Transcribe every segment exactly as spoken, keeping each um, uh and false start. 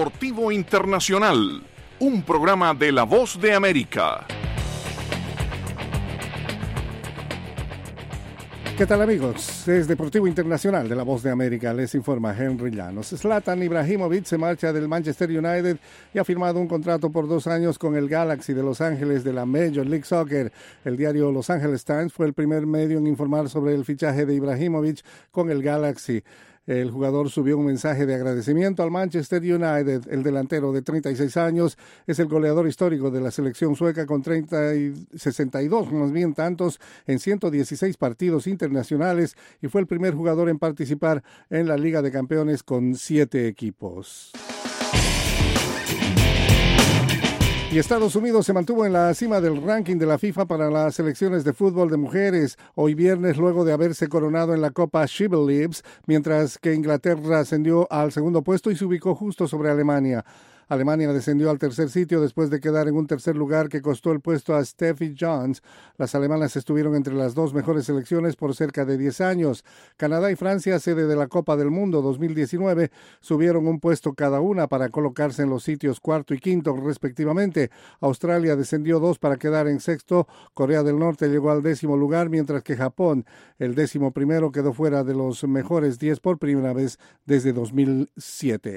Deportivo Internacional, un programa de La Voz de América. ¿Qué tal, amigos? Es Deportivo Internacional de La Voz de América. Les informa Henry Llanos. Zlatan Ibrahimovic se marcha del Manchester United y ha firmado un contrato por dos años con el Galaxy de Los Ángeles de la Major League Soccer. El diario Los Angeles Times fue el primer medio en informar sobre el fichaje de Ibrahimovic con el Galaxy. El jugador subió un mensaje de agradecimiento al Manchester United. El delantero de treinta y seis años es el goleador histórico de la selección sueca con treinta y sesenta y dos más bien tantos en ciento dieciséis partidos internacionales y fue el primer jugador en participar en la Liga de Campeones con siete equipos. Y Estados Unidos se mantuvo en la cima del ranking de la FIFA para las selecciones de fútbol de mujeres hoy viernes luego de haberse coronado en la Copa She Believes, mientras que Inglaterra ascendió al segundo puesto y se ubicó justo sobre Alemania. Alemania descendió al tercer sitio después de quedar en un tercer lugar que costó el puesto a Steffi Jones. Las alemanas estuvieron entre las dos mejores selecciones por cerca de diez años. Canadá y Francia, sede de la Copa del Mundo dos mil diecinueve, subieron un puesto cada una para colocarse en los sitios cuarto y quinto respectivamente. Australia descendió dos para quedar en sexto. Corea del Norte llegó al décimo lugar, mientras que Japón, el décimo primero, quedó fuera de los mejores diez por primera vez desde dos mil siete.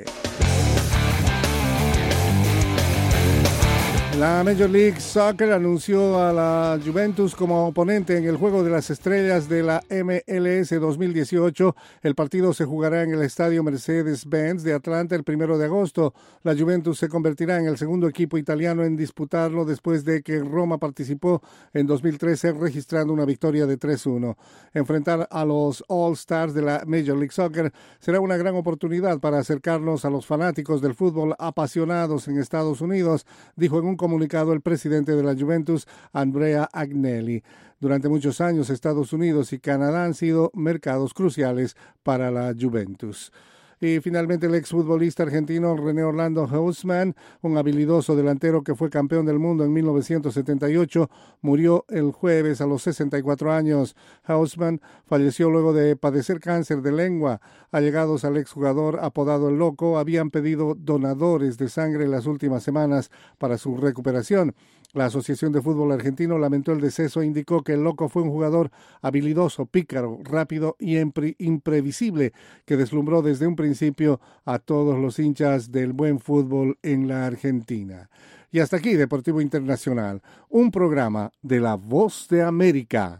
La Major League Soccer anunció a la Juventus como oponente en el Juego de las Estrellas de la M L S dos mil dieciocho. El partido se jugará en el Estadio Mercedes-Benz de Atlanta el primero de agosto. La Juventus se convertirá en el segundo equipo italiano en disputarlo después de que Roma participó en dos mil trece registrando una victoria de tres uno. Enfrentar a los All-Stars de la Major League Soccer será una gran oportunidad para acercarnos a los fanáticos del fútbol apasionados en Estados Unidos, dijo en un comunicado el presidente de la Juventus, Andrea Agnelli. Durante muchos años, Estados Unidos y Canadá han sido mercados cruciales para la Juventus. Y finalmente el exfutbolista argentino René Orlando Hausmann, un habilidoso delantero que fue campeón del mundo en mil novecientos setenta y ocho, murió el jueves a los sesenta y cuatro años. Hausmann falleció luego de padecer cáncer de lengua. Allegados al exjugador apodado El Loco habían pedido donadores de sangre en las últimas semanas para su recuperación. La Asociación de Fútbol Argentino lamentó el deceso e indicó que El Loco fue un jugador habilidoso, pícaro, rápido y impre- imprevisible que deslumbró desde un principio a todos los hinchas del buen fútbol en la Argentina. Y hasta aquí Deportivo Internacional, un programa de La Voz de América.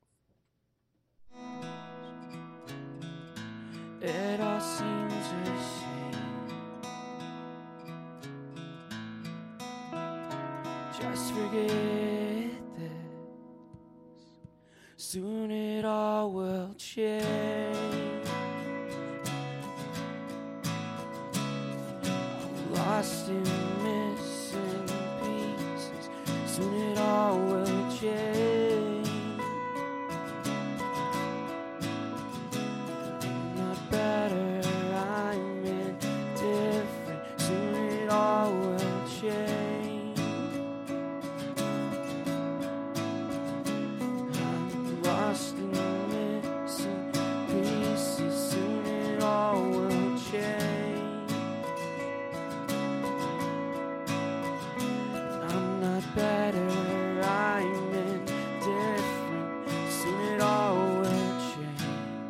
It all seems a shame. Just forget this. Soon it all will change. I'm lost in missing pieces. Soon it all will change. I'm not better, I'm indifferent. Soon it all will change. I'm lost in missing pieces. Soon it all will change. I'm not better, I'm indifferent. Soon it all will change.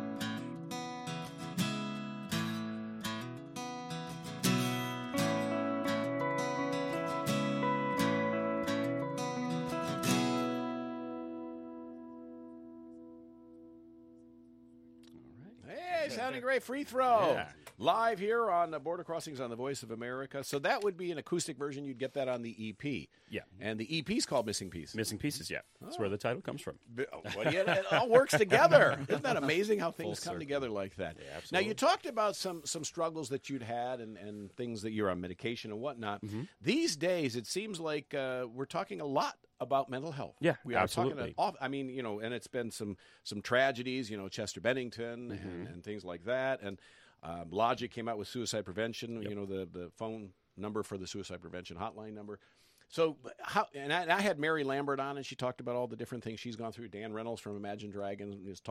Hey, sounding great. Free throw. Yeah. Live here on uh, Border Crossings on the Voice of America. So that would be an acoustic version. You'd get that on the E P. Yeah. And the E P is called Missing Pieces. Missing Pieces, yeah. That's where the title comes from. B- oh, well, yeah, it all works together. Isn't that amazing how things Full come circle. together like that? Yeah, now, absolutely. you talked about some some struggles that you'd had and, and things that you're on medication and whatnot. Mm-hmm. These days, it seems like uh, we're talking a lot about mental health. Yeah, we are absolutely. talking. Off, I mean, you know, and it's been some some tragedies. You know, Chester Bennington Mm-hmm. and, and things like that. And um, Logic came out with suicide prevention. Yep. You know, the the phone number for the suicide prevention hotline number. So how? And I, and I had Mary Lambert on, and she talked about all the different things she's gone through. Dan Reynolds from Imagine Dragons is